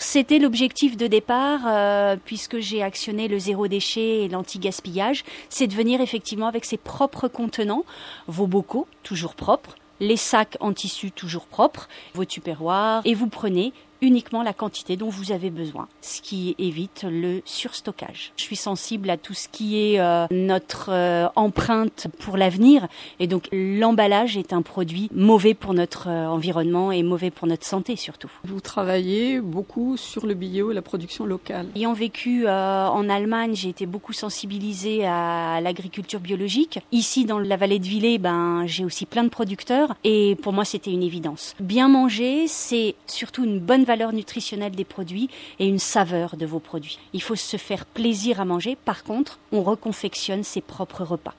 c'était l'objectif de départ, puisque j'ai actionné le zéro déchet et l'anti-gaspillage, c'est de venir effectivement avec ses propres contenants, vos bocaux, toujours propres, les sacs en tissu toujours propres, vos tupperwares, et vous prenez uniquement la quantité dont vous avez besoin, ce qui évite le surstockage. Je suis sensible à tout ce qui est notre empreinte pour l'avenir, et donc l'emballage est un produit mauvais pour notre environnement et mauvais pour notre santé surtout. Vous travaillez beaucoup sur le bio et la production locale. Ayant vécu en Allemagne, j'ai été beaucoup sensibilisée à l'agriculture biologique. Ici, dans la vallée de Villers, j'ai aussi plein de producteurs, et pour moi, c'était une évidence. Bien manger, c'est surtout une bonne valeur nutritionnelle des produits et une saveur de vos produits. Il faut se faire plaisir à manger. Par contre, on reconfectionne ses propres repas.